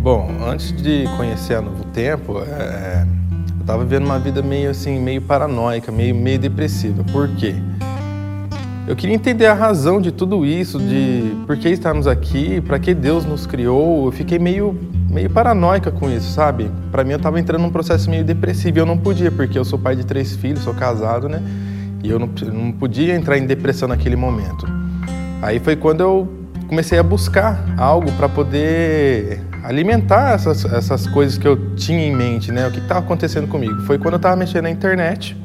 Bom, antes de conhecer a Novo Tempo, eu estava vivendo uma vida meio paranoica, meio depressiva. Por quê? Eu queria entender a razão de tudo isso, de por que estamos aqui, para que Deus nos criou. Eu fiquei meio paranoica com isso, sabe? Para mim, eu estava entrando num processo meio depressivo e eu não podia, porque eu sou pai de 3 filhos, sou casado, né? E eu não podia entrar em depressão naquele momento. Aí foi quando eu comecei a buscar algo para poder alimentar essas coisas que eu tinha em mente, né? O que estava acontecendo comigo. Foi quando eu estava mexendo na internet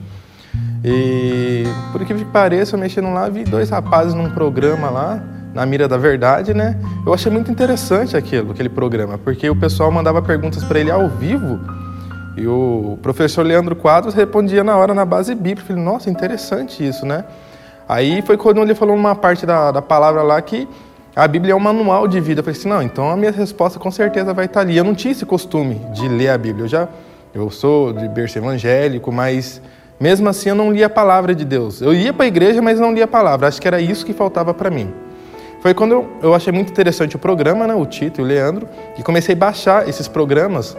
e, por incrível que pareça, eu mexendo lá, vi 2 rapazes num programa lá, na Mira da Verdade, né? Eu achei muito interessante aquele programa, porque o pessoal mandava perguntas para ele ao vivo e o professor Leandro Quadros respondia na hora na base bíblica. Eu falei, nossa, interessante isso, né? Aí foi quando ele falou uma parte da palavra lá que a Bíblia é um manual de vida. Eu falei assim, não, então a minha resposta com certeza vai estar ali. Eu não tinha esse costume de ler a Bíblia. Eu sou de berço evangélico, mas mesmo assim eu não lia a palavra de Deus. Eu ia para a igreja, mas não lia a palavra. Acho que era isso que faltava para mim. Foi quando eu achei muito interessante o programa, né, o Tito e o Leandro, e comecei a baixar esses programas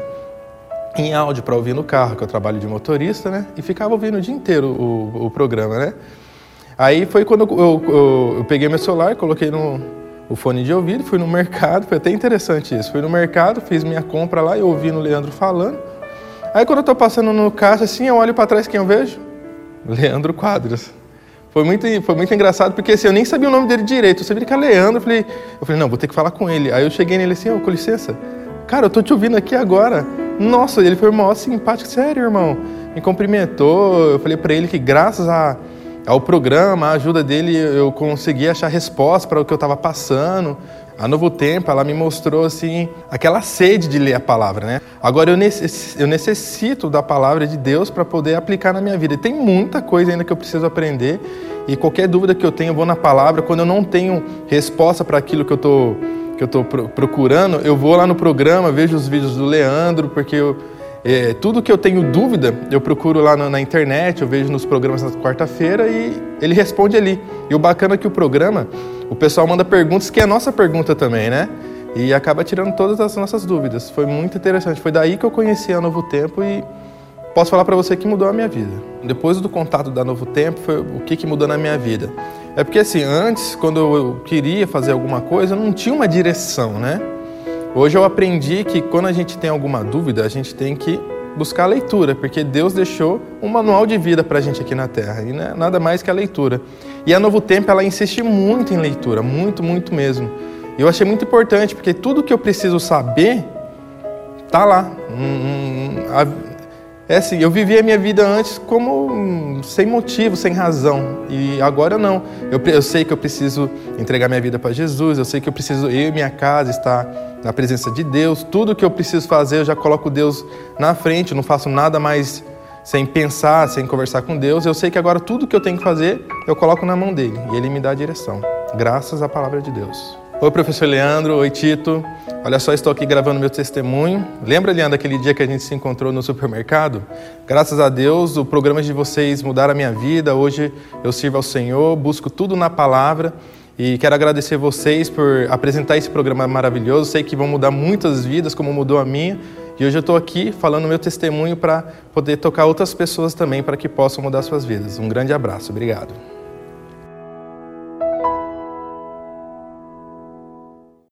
em áudio para ouvir no carro, que eu trabalho de motorista, né, e ficava ouvindo o dia inteiro o programa, né. Aí foi quando eu peguei meu celular, coloquei o fone de ouvido, fui no mercado, foi até interessante isso. Fui no mercado, fiz minha compra lá e ouvi o Leandro falando. Aí quando eu tô passando no caixa, assim, eu olho para trás, quem eu vejo? Leandro Quadros. Foi muito engraçado, porque assim, eu nem sabia o nome dele direito. Eu sabia que era Leandro, eu falei, não, vou ter que falar com ele. Aí eu cheguei nele assim, com licença, cara, eu tô te ouvindo aqui agora. Nossa, ele foi o maior simpático, sério, irmão. Me cumprimentou, eu falei para ele que graças ao programa, a ajuda dele, eu consegui achar resposta para o que eu estava passando. A Novo Tempo, ela me mostrou assim, aquela sede de ler a palavra, né? Agora eu necessito da palavra de Deus para poder aplicar na minha vida. E tem muita coisa ainda que eu preciso aprender. E qualquer dúvida que eu tenho, eu vou na palavra. Quando eu não tenho resposta para aquilo que eu tô procurando, eu vou lá no programa, vejo os vídeos do Leandro, porque tudo que eu tenho dúvida, eu procuro lá na internet, eu vejo nos programas na quarta-feira e ele responde ali. E o bacana é que o programa, o pessoal manda perguntas que é a nossa pergunta também, né? E acaba tirando todas as nossas dúvidas. Foi muito interessante. Foi daí que eu conheci a Novo Tempo e posso falar para você que mudou a minha vida. Depois do contato da Novo Tempo, foi o que mudou na minha vida. É porque assim, antes, quando eu queria fazer alguma coisa, eu não tinha uma direção, né? Hoje eu aprendi que quando a gente tem alguma dúvida, a gente tem que buscar a leitura, porque Deus deixou um manual de vida pra gente aqui na Terra, e não é nada mais que a leitura. E a Novo Tempo, ela insiste muito em leitura, muito, muito mesmo. E eu achei muito importante, porque tudo que eu preciso saber, tá lá. É assim, eu vivia a minha vida antes como sem motivo, sem razão. E agora não. Eu sei que eu preciso entregar minha vida para Jesus, eu sei que eu preciso, eu e minha casa, estar na presença de Deus. Tudo que eu preciso fazer, eu já coloco Deus na frente, eu não faço nada mais sem pensar, sem conversar com Deus. Eu sei que agora tudo que eu tenho que fazer, eu coloco na mão dele e ele me dá a direção, graças à palavra de Deus. Oi, professor Leandro. Oi, Tito. Olha só, estou aqui gravando meu testemunho. Lembra, Leandro, aquele dia que a gente se encontrou no supermercado? Graças a Deus, o programa de vocês mudaram a minha vida. Hoje eu sirvo ao Senhor, busco tudo na palavra. E quero agradecer vocês por apresentar esse programa maravilhoso. Sei que vão mudar muitas vidas, como mudou a minha. E hoje eu estou aqui falando meu testemunho para poder tocar outras pessoas também, para que possam mudar suas vidas. Um grande abraço. Obrigado.